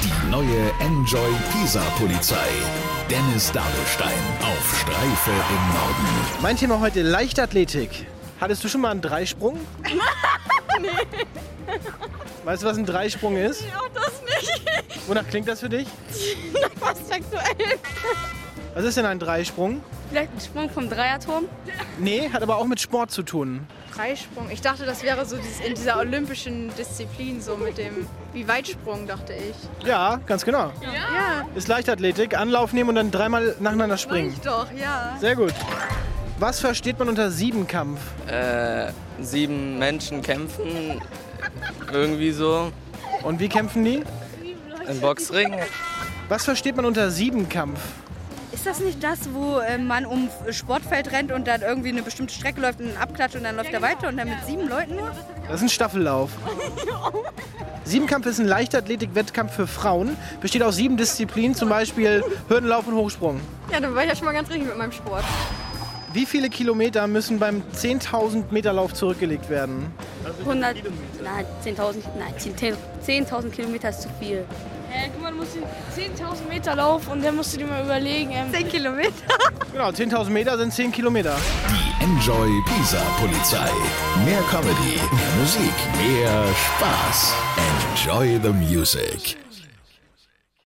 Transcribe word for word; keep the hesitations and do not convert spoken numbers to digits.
Die neue Enjoy Pisa Polizei. Dennis Dabelstein auf Streife im Norden. Mein Thema heute Leichtathletik. Hattest du schon mal einen Dreisprung? Nee. Weißt du, was ein Dreisprung ist? Ja, das nicht. Wonach klingt das für dich? Fast sexuell. Was ist denn ein Dreisprung? Vielleicht ein Sprung vom Dreierturm? Nee, hat aber auch mit Sport zu tun. Dreisprung. Ich dachte, das wäre so dieses, in dieser olympischen Disziplin, so mit dem, wie Weitsprung, dachte ich. Ja, ganz genau. Ja, Ist Leichtathletik, Anlauf nehmen und dann dreimal nacheinander springen. ich doch, ja. Sehr gut. Was versteht man unter Siebenkampf? Äh, sieben Menschen kämpfen, irgendwie so, Und wie kämpfen die? im Boxring. Was versteht man unter Siebenkampf? Ist das nicht das, wo äh, man um Sportfeld rennt und dann irgendwie eine bestimmte Strecke läuft und dann abklatscht und dann läuft er weiter und dann mit sieben Leuten nur? Das ist ein Staffellauf. Siebenkampf ist ein Leichtathletik-Wettkampf für Frauen. Besteht aus sieben Disziplinen, zum Beispiel Hürdenlauf und Hochsprung. Ja, dann war ich ja schon mal ganz richtig mit meinem Sport. Wie viele Kilometer müssen beim zehntausend Meter Lauf zurückgelegt werden? hundert, nein, zehntausend, nein, zehntausend Kilometer ist zu viel. Äh, guck mal, du musst zehntausend Meter laufen und dann musst du dir mal überlegen. Ähm, zehn Kilometer. Genau, zehntausend Meter sind zehn Kilometer. Die Enjoy Pisa Polizei. Mehr Comedy, mehr Musik, mehr Spaß. Enjoy the music.